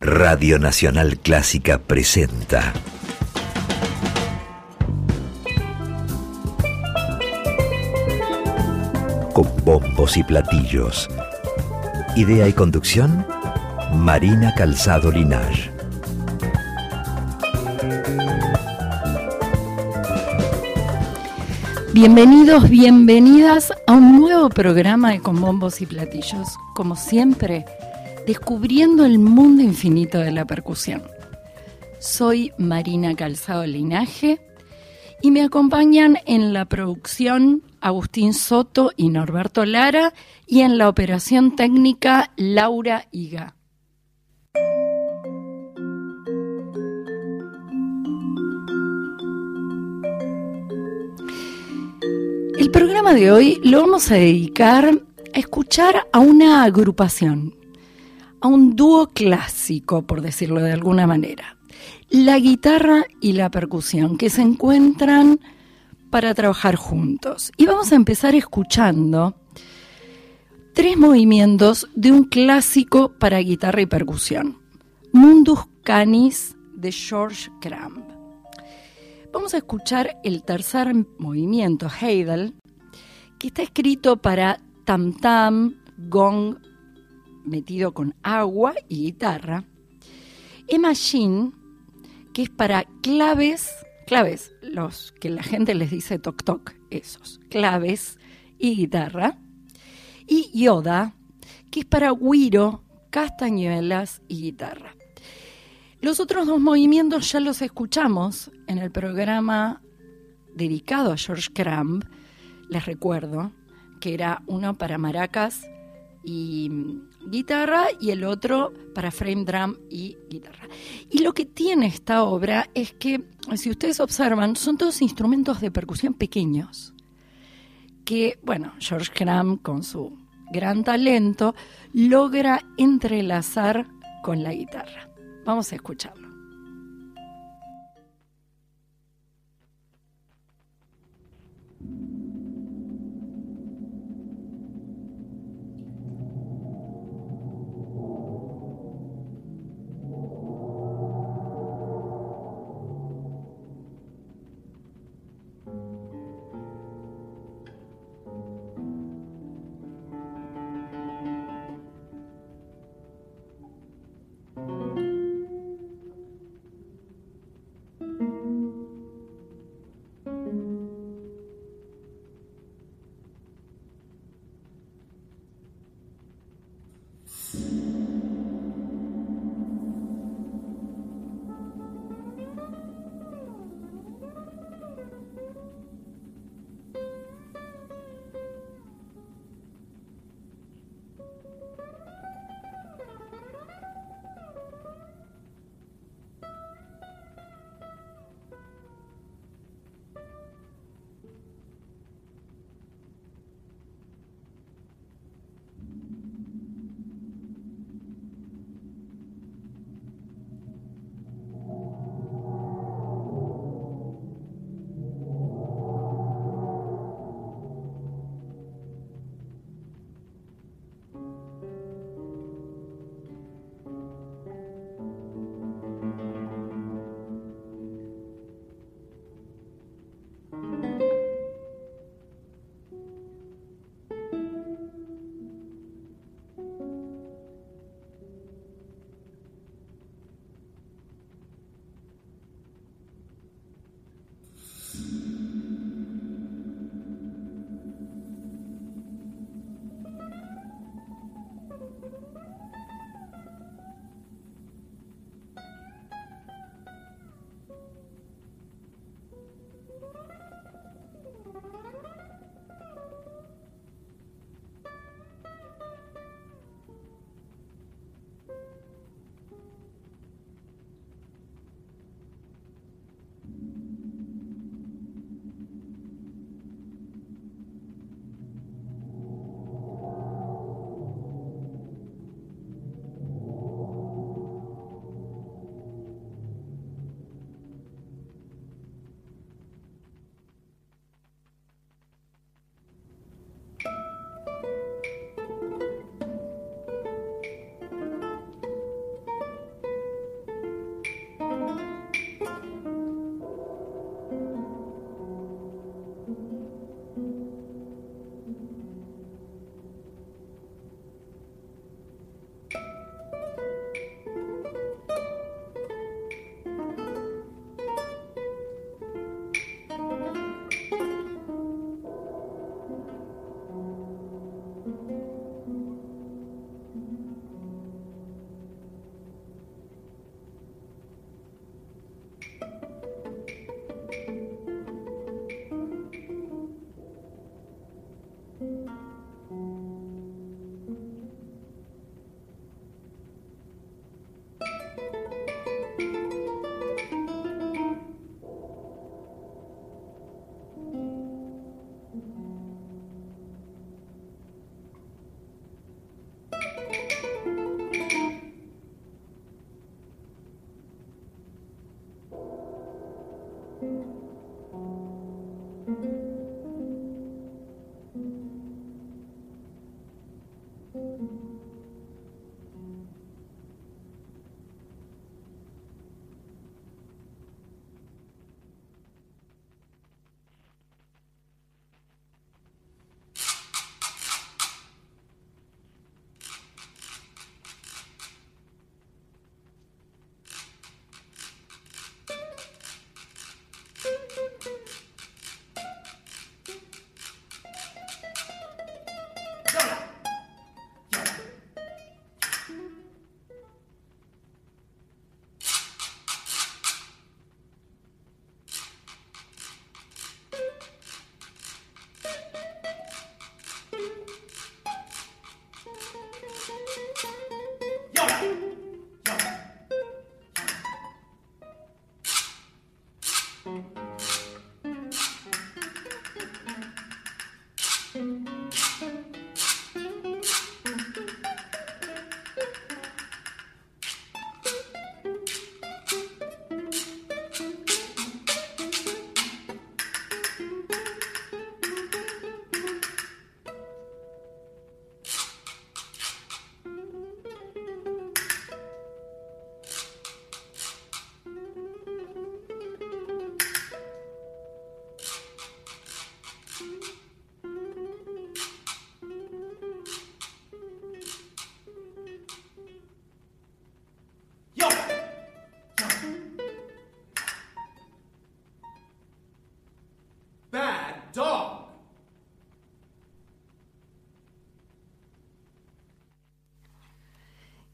Radio Nacional Clásica presenta Con bombos y platillos. Idea y conducción, Marina Calzado Linaje. Bienvenidos, bienvenidas a un nuevo programa de Con bombos y platillos. Como siempre, descubriendo el mundo infinito de la percusión. Soy Marina Calzado Linaje y me acompañan en la producción Agustín Soto y Norberto Lara y en la operación técnica Laura Higa. El programa de hoy lo vamos a dedicar a escuchar a una agrupación, a un dúo clásico, por decirlo de alguna manera. La guitarra y la percusión, que se encuentran para trabajar juntos. Y vamos a empezar escuchando 3 movimientos de un clásico para guitarra y percusión. Mundus Canis de George Crumb. Vamos a escuchar el tercer movimiento, Heidel, que está escrito para tam-tam, gong metido con agua y guitarra. E-Machine, que es para claves, los que la gente les dice toc-toc, esos, claves y guitarra. Y Yoda, que es para güiro, castañuelas y guitarra. Los otros 2 movimientos ya los escuchamos en el programa dedicado a George Crumb. Les recuerdo que era uno para maracas y guitarra y el otro para frame drum y guitarra. Y lo que tiene esta obra es que, si ustedes observan, son todos instrumentos de percusión pequeños que, bueno, George Crumb con su gran talento logra entrelazar con la guitarra. Vamos a escucharlo.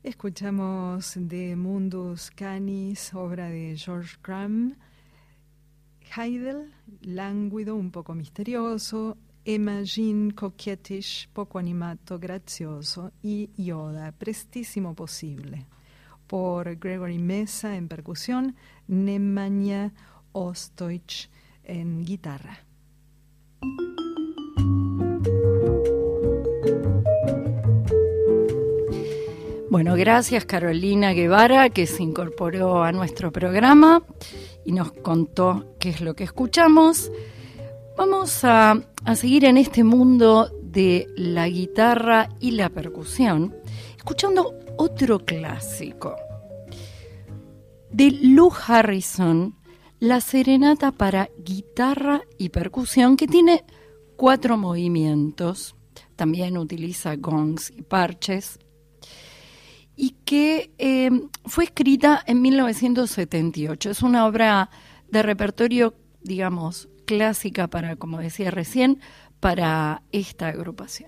Escuchamos de Mundus Canis, obra de George Crumb, Heidel, lánguido, un poco misterioso, Imagine, coquettish, poco animato, grazioso, y Yoda, prestísimo posible, por Gregory Mesa en percusión, Nemanja Ostojic en guitarra. Bueno, gracias Carolina Guevara, que se incorporó a nuestro programa y nos contó qué es lo que escuchamos. Vamos a seguir en este mundo de la guitarra y la percusión, escuchando otro clásico de Lou Harrison, la serenata para guitarra y percusión, que tiene 4 movimientos, también utiliza gongs y parches, y que fue escrita en 1978. Es una obra de repertorio, digamos, clásica para, como decía recién, para esta agrupación.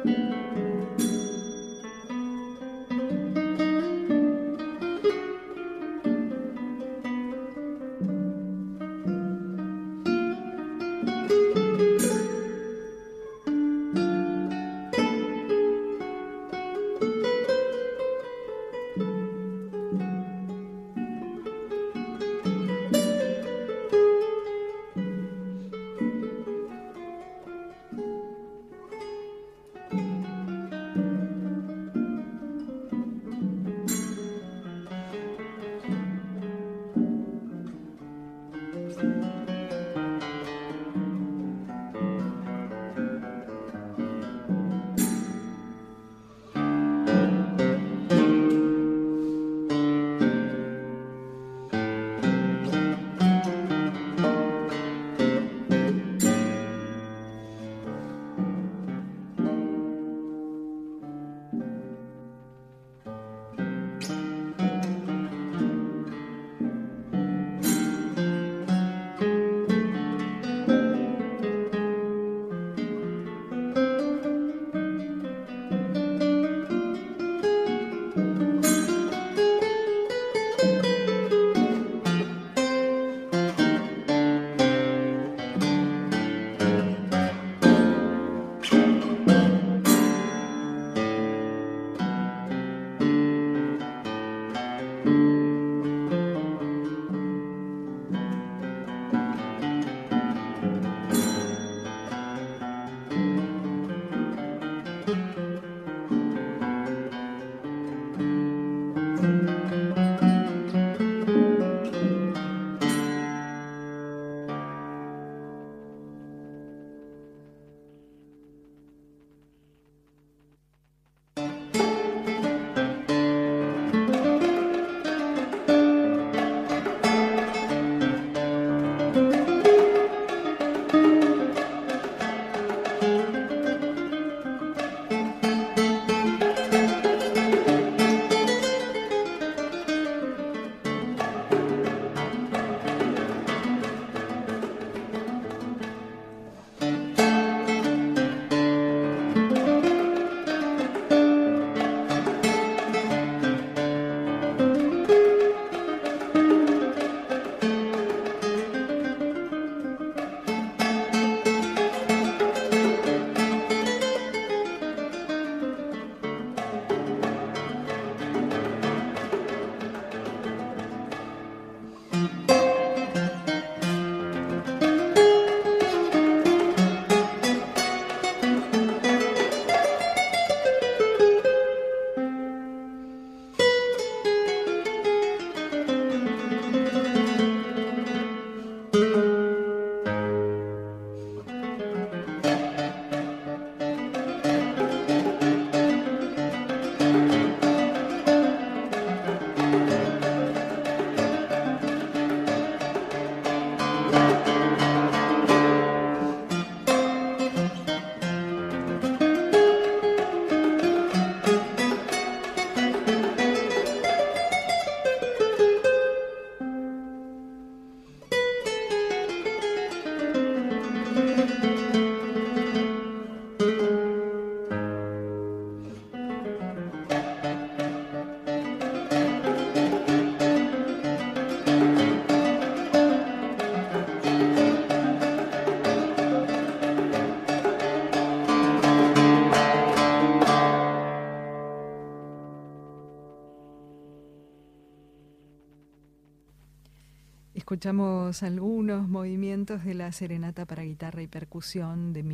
Escuchamos algunos movimientos de la Serenata para guitarra y percusión de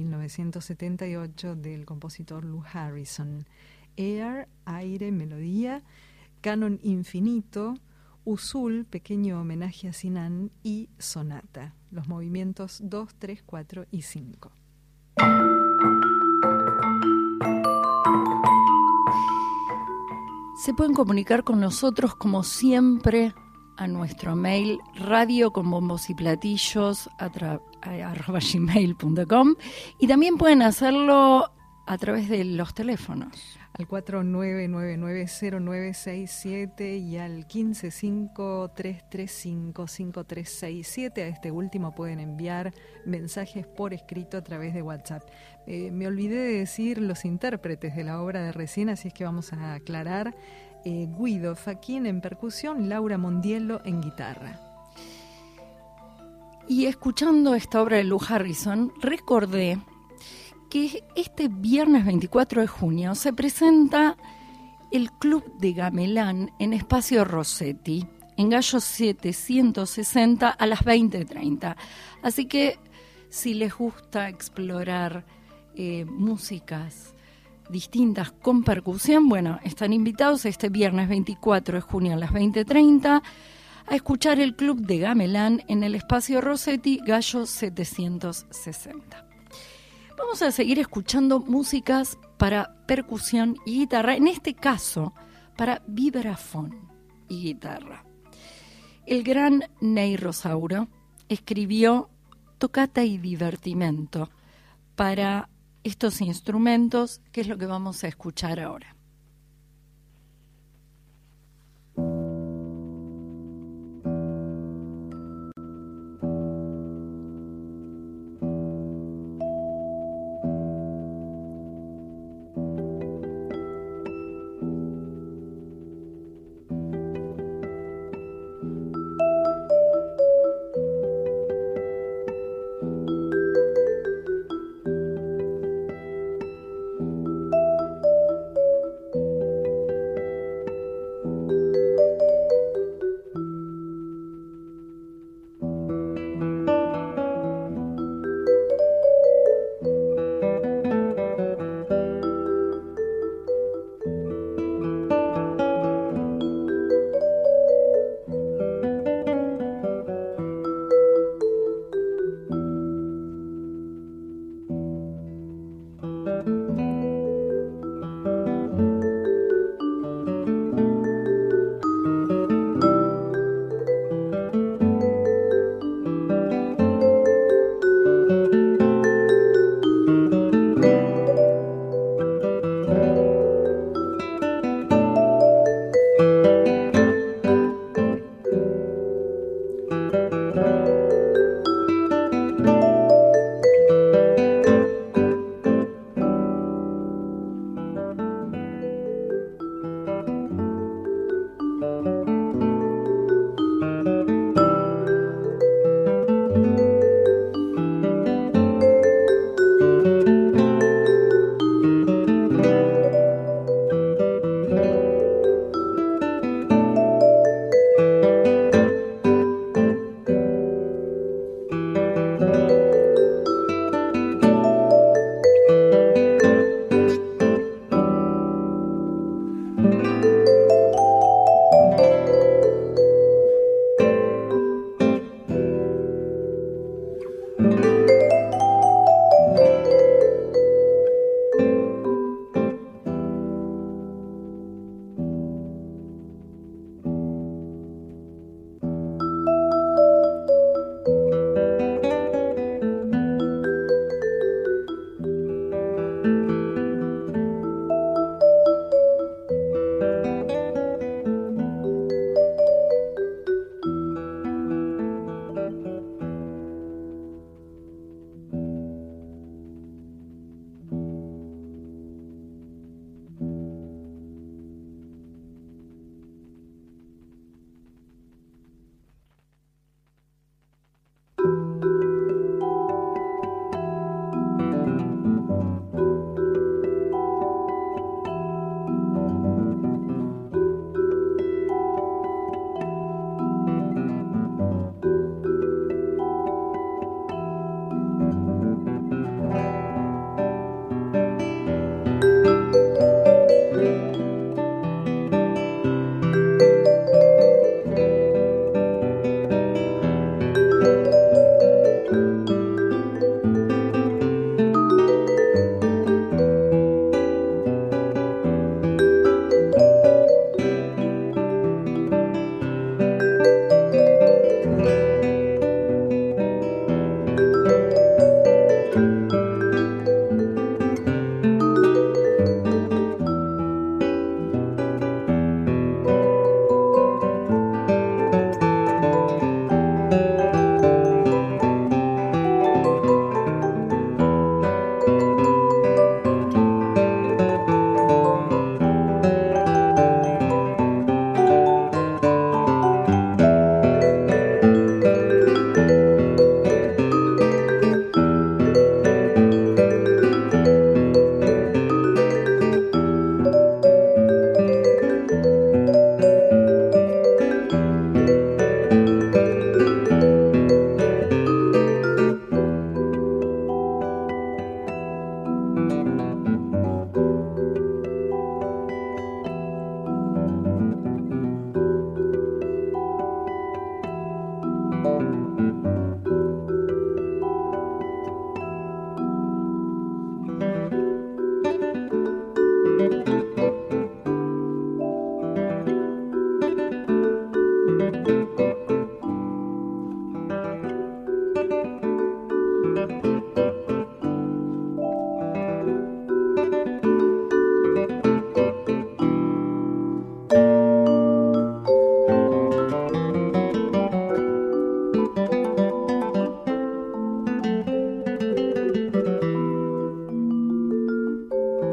1978 del compositor Lou Harrison. Air, aire, melodía, canon infinito, usul, pequeño homenaje a Sinan y sonata. Los movimientos 2, 3, 4 y 5. Se pueden comunicar con nosotros como siempre a nuestro mail radioconbombosyplatillos@gmail.com y también pueden hacerlo a través de los teléfonos. Al 49990967 y al 155-335-5367. A este último pueden enviar mensajes por escrito a través de WhatsApp. Me olvidé de decir los intérpretes de la obra de recién, así es que vamos a aclarar. Guido Faquín en percusión, Laura Mondiello en guitarra. Y escuchando esta obra de Lou Harrison, recordé que este viernes 24 de junio se presenta el Club de Gamelán en Espacio Rossetti, en Gallo 760 a las 20:30. Así que si les gusta explorar músicas distintas con percusión, bueno, están invitados este viernes 24 de junio a las 20:30 a escuchar el Club de Gamelán en el Espacio Rossetti, Gallo 760. Vamos a seguir escuchando músicas para percusión y guitarra, en este caso para vibrafón y guitarra. El gran Ney Rosauro escribió Toccata y Divertimento para estos instrumentos, que es lo que vamos a escuchar ahora.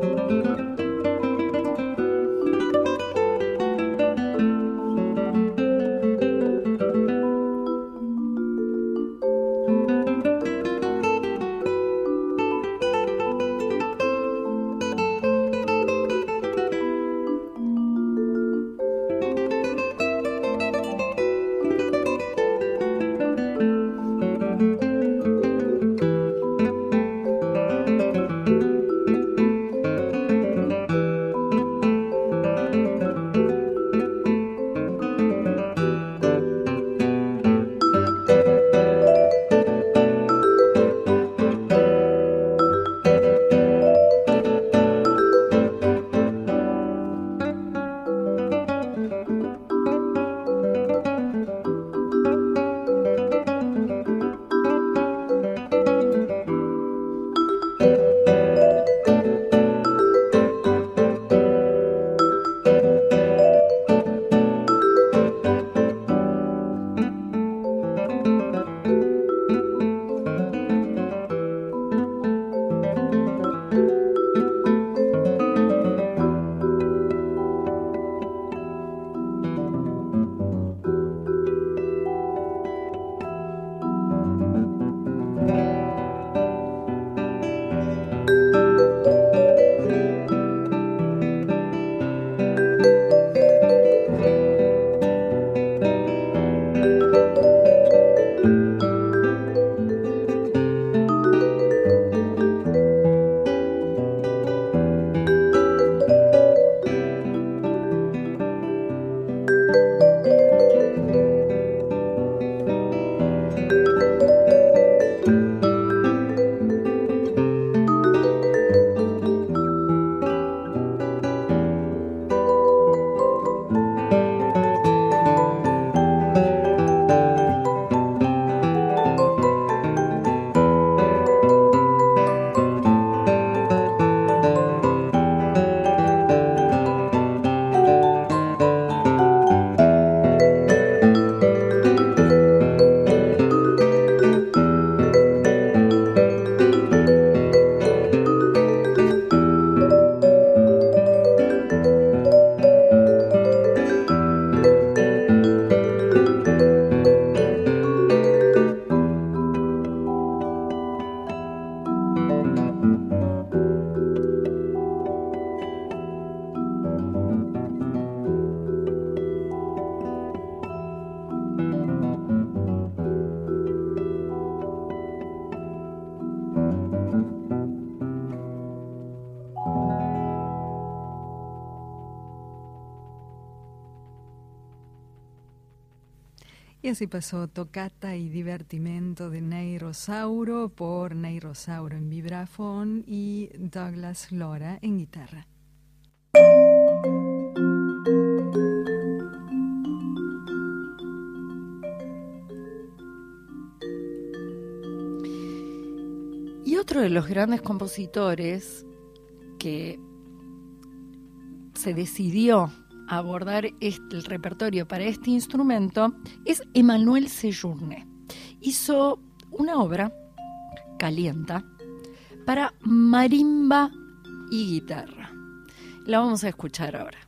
Y así pasó Toccata y Divertimento de Ney Rosauro por Ney Rosauro en vibrafón y Douglas Lora en guitarra. Y otro de los grandes compositores que se decidió a abordar el repertorio para este instrumento es Emmanuel Sejourné. Hizo una obra, Calienta, para marimba y guitarra. La vamos a escuchar ahora.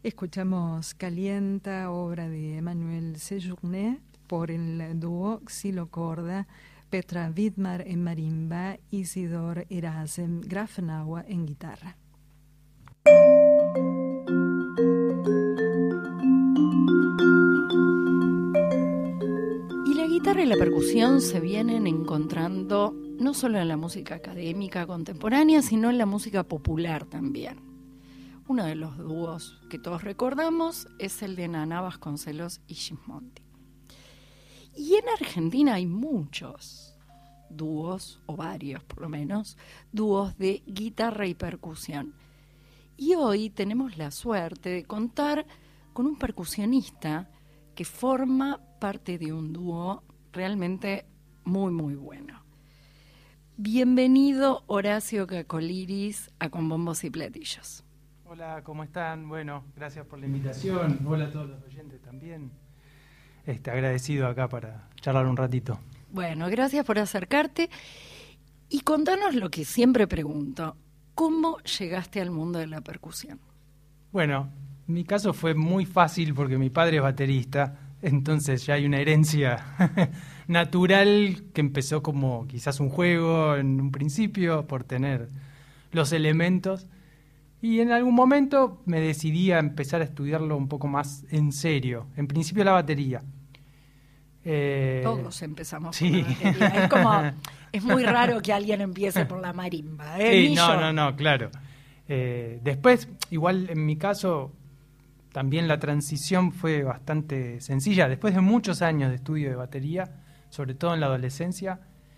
Escuchamos Calienta, obra de Emmanuel Sejourné, por el dúo Xylocorda, Petra Widmar en marimba, Isidor Erasem Grafenauer en guitarra. Y la guitarra y la percusión se vienen encontrando no solo en la música académica contemporánea, sino en la música popular también. Uno de los dúos que todos recordamos es el de Nana Vasconcelos y Gismondi. Y en Argentina hay muchos dúos, o varios por lo menos, dúos de guitarra y percusión. Y hoy tenemos la suerte de contar con un percusionista que forma parte de un dúo realmente muy, muy bueno. Bienvenido, Horacio Cacoliris, a Con Bombos y Platillos. Hola, ¿cómo están? Bueno, gracias por la invitación. Hola a todos los oyentes también. Agradecido acá para charlar un ratito. Bueno, gracias por acercarte y contanos lo que siempre pregunto. ¿Cómo llegaste al mundo de la percusión? Bueno, mi caso fue muy fácil porque mi padre es baterista, entonces ya hay una herencia natural que empezó como quizás un juego en un principio por tener los elementos. Y en algún momento me decidí a empezar a estudiarlo un poco más en serio. En principio la batería. Todos empezamos sí. por la batería. Es muy raro que alguien empiece por la marimba. Sí, no, claro. Después, igual en mi caso, también la transición fue bastante sencilla. Después de muchos años de estudio de batería, sobre todo en la adolescencia,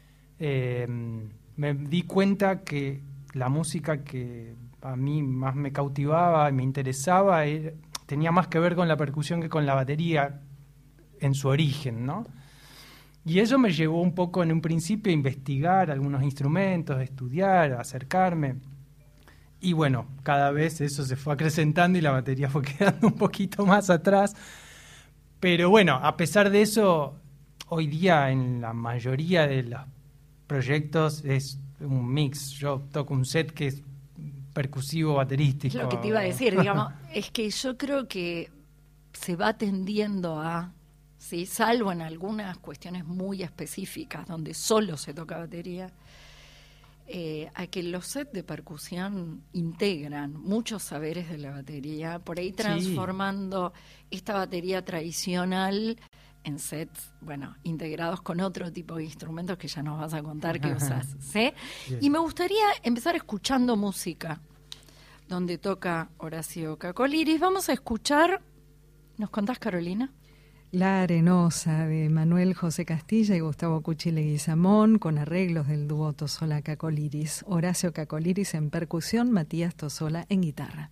me di cuenta que la música que a mí más me cautivaba y me interesaba tenía más que ver con la percusión que con la batería en su origen, ¿no? Y eso me llevó un poco en un principio a investigar algunos instrumentos, a estudiar, a acercarme. Y bueno, cada vez eso se fue acrecentando y la batería fue quedando un poquito más atrás. Pero bueno, a pesar de eso, hoy día en la mayoría de los proyectos es un mix. Yo toco un set que es percusivo baterístico. Es lo que te iba a decir, digamos, es que yo creo que se va tendiendo a, ¿sí? Salvo en algunas cuestiones muy específicas donde solo se toca batería, a que los sets de percusión integran muchos saberes de la batería, por ahí transformando esta batería tradicional en sets, bueno, integrados con otro tipo de instrumentos que ya nos vas a contar que usás, ¿sí? Y me gustaría empezar escuchando música, donde toca Horacio Cacoliris. Vamos a escuchar, ¿nos contás, Carolina? La Arenosa, de Manuel José Castilla y Gustavo Cuchi Leguizamón, con arreglos del dúo Tosola Cacoliris. Horacio Cacoliris en percusión, Matías Tosola en guitarra.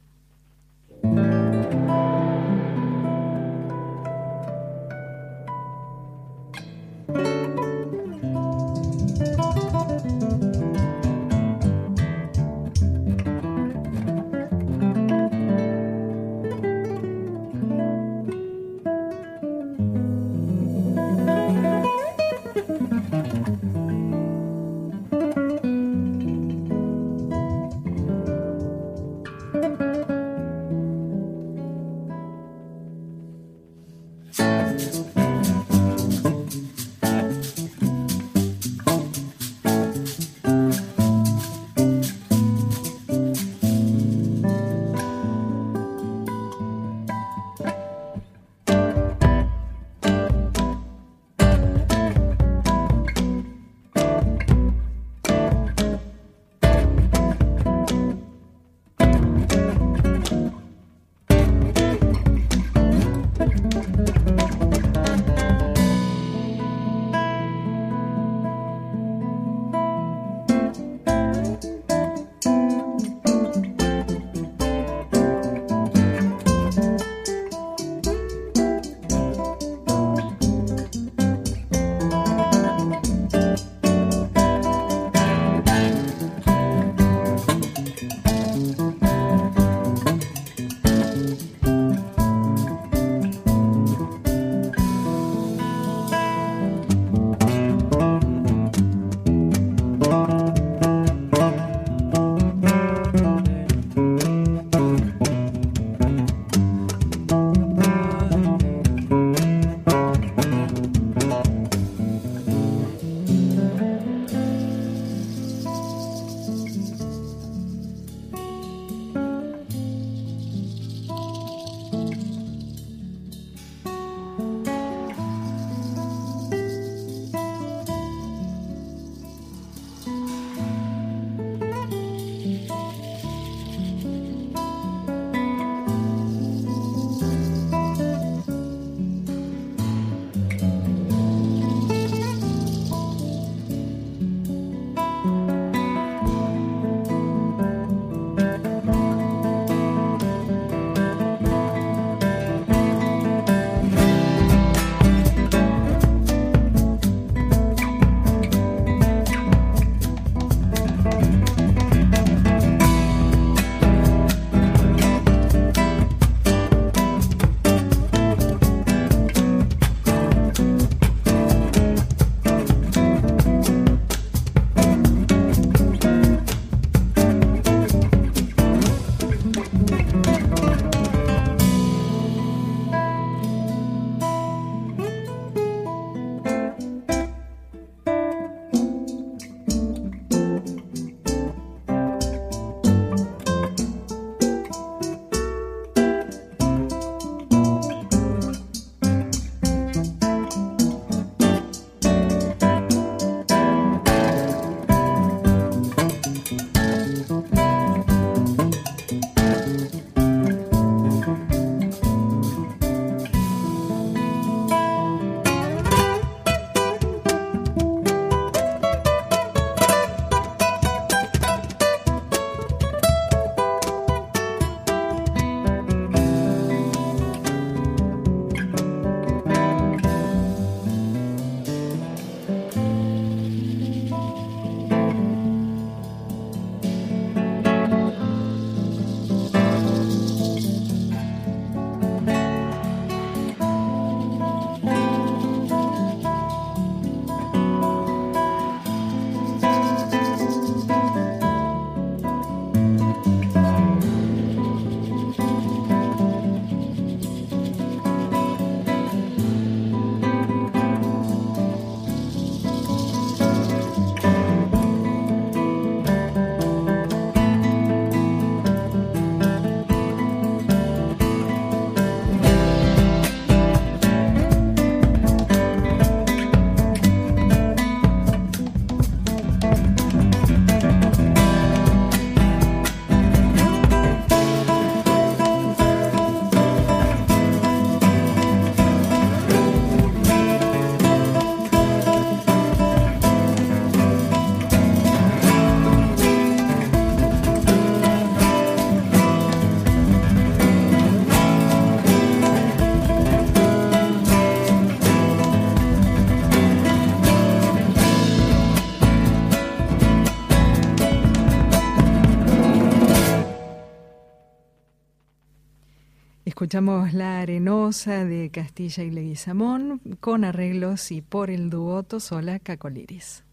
Escuchamos La Arenosa de Castilla y Leguizamón con arreglos y por el dúo Tosola Cacoliris.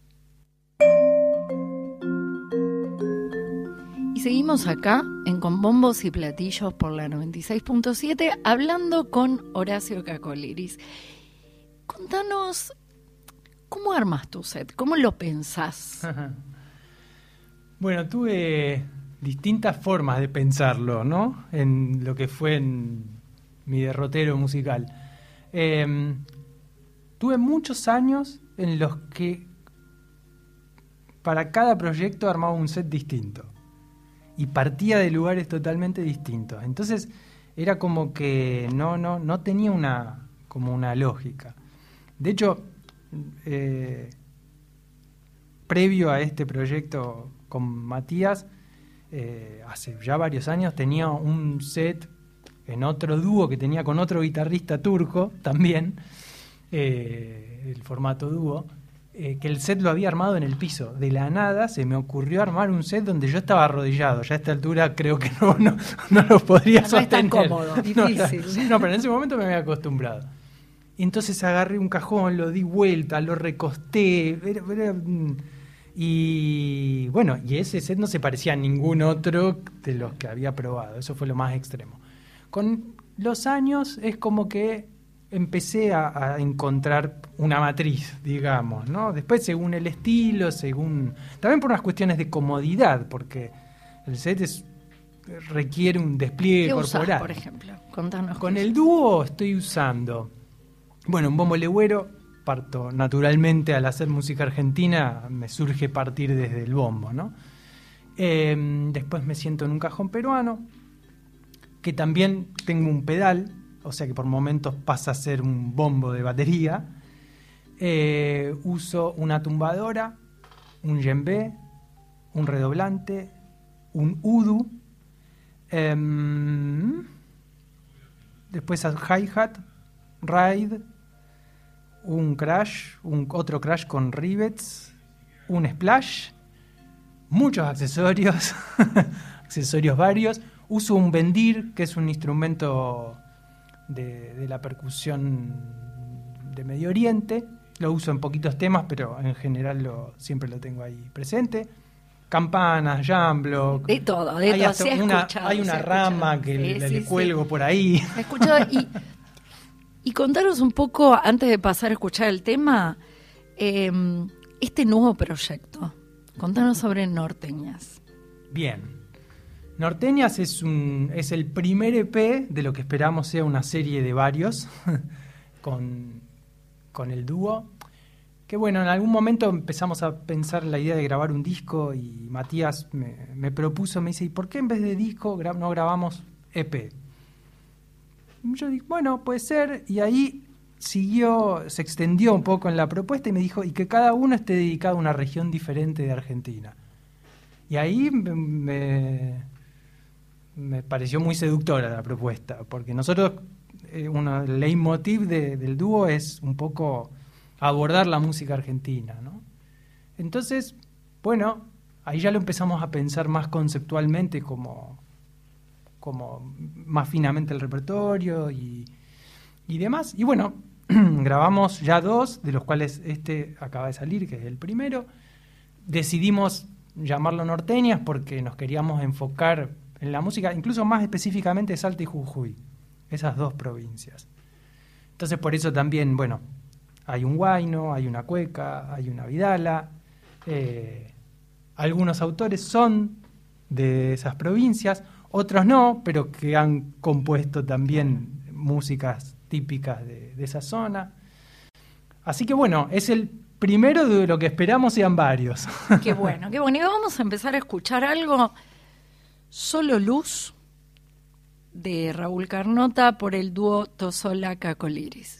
Y seguimos acá en Con Bombos y Platillos por la 96.7 hablando con Horacio Cacoliris. Contanos, ¿cómo armas tu set? ¿Cómo lo pensás? Bueno, tuve distintas formas de pensarlo, ¿no? En lo que fue en mi derrotero musical. Tuve muchos años en los que para cada proyecto armaba un set distinto y partía de lugares totalmente distintos. Entonces era como que no tenía una lógica. De hecho, previo a este proyecto con Matías, hace ya varios años tenía un set en otro dúo que tenía con otro guitarrista turco también, el formato dúo, que el set lo había armado en el piso. De la nada se me ocurrió armar un set donde yo estaba arrodillado. Ya a esta altura creo que no lo podría sostener. No es tan cómodo, difícil. No, pero en ese momento me había acostumbrado. Y entonces agarré un cajón, lo di vuelta, lo recosté, y bueno, y ese set no se parecía a ningún otro de los que había probado. Eso fue lo más extremo. Con los años es como que empecé a encontrar una matriz, digamos, ¿no? Después según el estilo, también por unas cuestiones de comodidad, porque el set requiere un despliegue ¿Qué corporal. usás, por ejemplo? Contanos. Con el dúo estoy usando, bueno, un bombo legüero. Parto naturalmente al hacer música argentina, me surge partir desde el bombo, ¿no? Después me siento en un cajón peruano, que también tengo un pedal, o sea que por momentos pasa a ser un bombo de batería. Uso una tumbadora, un djembe, un redoblante, un udu, después hi-hat, ride, un crash, otro crash con rivets, un splash, muchos accesorios, accesorios varios. Uso un bendir, que es un instrumento de la percusión de Medio Oriente. Lo uso en poquitos temas, pero en general siempre lo tengo ahí presente. Campanas, jamblock. De todo, hay una rama que le cuelgo por ahí. He escuchado y contaros un poco, antes de pasar a escuchar el tema, este nuevo proyecto. Contanos sobre Norteñas. Bien. Norteñas es el primer EP de lo que esperamos sea una serie de varios con el dúo. Que bueno, en algún momento empezamos a pensar la idea de grabar un disco y Matías me propuso, me dice, ¿y por qué en vez de disco no grabamos EP? Yo dije, bueno, puede ser, y ahí se extendió un poco en la propuesta y me dijo, y que cada uno esté dedicado a una región diferente de Argentina. Y ahí me pareció muy seductora la propuesta, porque nosotros, el leitmotiv del dúo es un poco abordar la música argentina, ¿no? Entonces, bueno, ahí ya lo empezamos a pensar más conceptualmente como más finamente el repertorio y demás. Y bueno, grabamos ya 2, de los cuales este acaba de salir, que es el primero. Decidimos llamarlo Norteñas porque nos queríamos enfocar en la música, incluso más específicamente Salta y Jujuy, esas 2 provincias. Entonces por eso también, bueno, hay un huayno, hay una cueca, hay una vidala. Algunos autores son de esas provincias, otros no, pero que han compuesto también músicas típicas de esa zona. Así que bueno, es el primero de lo que esperamos sean varios. Qué bueno, qué bueno. Y vamos a empezar a escuchar algo, Solo Luz, de Raúl Carnota, por el dúo Tosola Cacoliris.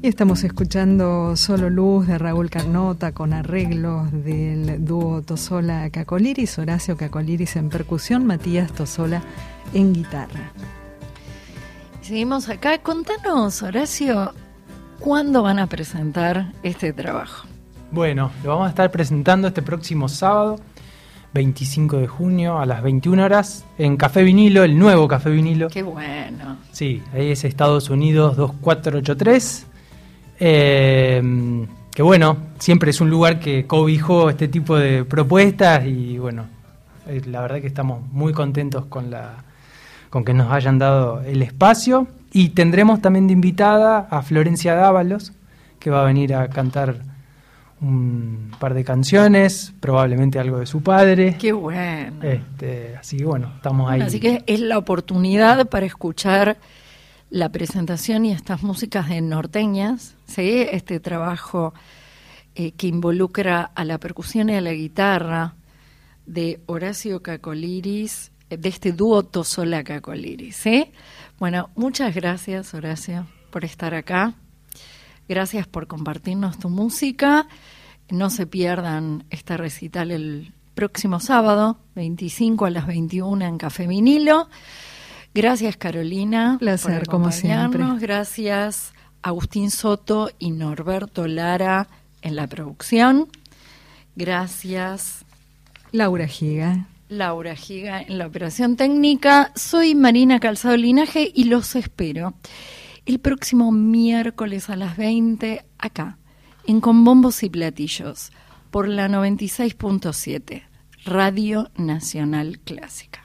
Y estamos escuchando Solo Luz de Raúl Carnota con arreglos del dúo Tosola Cacoliris, Horacio Cacoliris en percusión, Matías Tosola en guitarra. Seguimos acá. Contanos, Horacio, ¿cuándo van a presentar este trabajo? Bueno, lo vamos a estar presentando este próximo sábado, 25 de junio a las 21 horas en Café Vinilo, el nuevo Café Vinilo. ¡Qué bueno! Sí, ahí es Estados Unidos 2483. Que bueno, siempre es un lugar que cobijó este tipo de propuestas y bueno, la verdad que estamos muy contentos con que nos hayan dado el espacio. Y tendremos también de invitada a Florencia Dávalos, que va a venir a cantar un par de canciones, probablemente algo de su padre. ¡Qué bueno! Así que bueno, estamos ahí. Así que es la oportunidad para escuchar la presentación y estas músicas de norteñas, ¿sí? Este trabajo que involucra a la percusión y a la guitarra de Horacio Cacoliris, de este dúo Tosola Cacoliris, ¿sí? Bueno, muchas gracias, Horacio, por estar acá. Gracias por compartirnos tu música. No se pierdan este recital el próximo sábado, 25 a las 21 en Café Vinilo. Gracias, Carolina. Placer, como siempre. Gracias, Agustín Soto y Norberto Lara en la producción. Gracias, Laura Giga en la operación técnica. Soy Marina Calzado Linaje y los espero el próximo miércoles a las 20 acá, en Con Bombos y Platillos, por la 96.7, Radio Nacional Clásica.